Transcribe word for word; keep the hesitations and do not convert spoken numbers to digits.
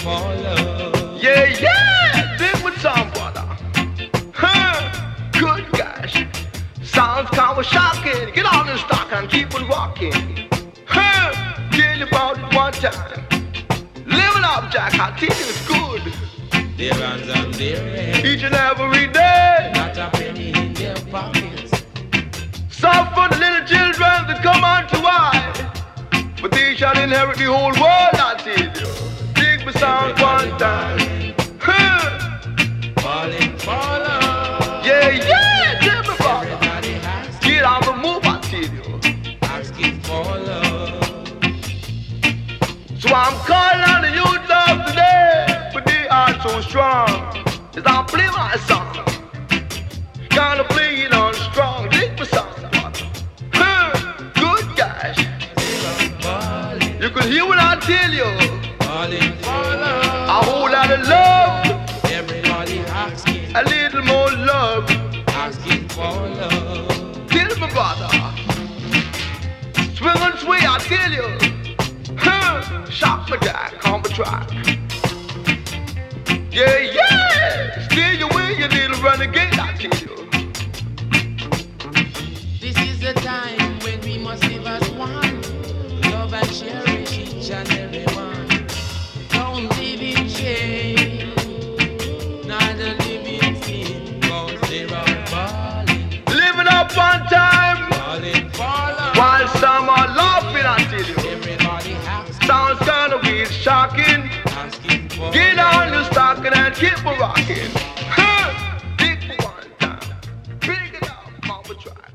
for love. Yeah, yeah, dig with some brother. Huh, good gosh. Sounds kind of shocking. Get on the stock and keep on walking. Huh, tell you about it one time. Living up, Jack, I tell you it's good. Their hands on their head. Each and every day. Not a penny in their pockets. Some for the little children that come unto I. But they shall inherit the whole world, I tell you. Dig the sound one time. Huh. Falling for love. Yeah, yeah, tell me about it. Everybody has Get on the move, I tell you. asking for love. So I'm calling on the youth love today, but they are so strong. As I play my song, gonna play it on strong. Dig the sound. Huh. Good gosh. You can hear what I tell you. Falling for love. A whole lot of love, Everybody asking, a little more love. asking for love. Tell me, brother. Swing and sway, I tell you. Huh. Shock my jack on the track. Yeah, yeah. Steer your way, you little renegade, I tell you. This is the time when we must live as one. Love and cherish each and every one. Don't live in shame, neither live in sin. Cause they're all falling, Living up one time, falling for love. while some are laughing, I tell you. Everybody asking, Sounds kinda weird, shocking. asking for Get love. on your stocking and keep a rocking. Huh. Dig for one time. Big it up, Mama try.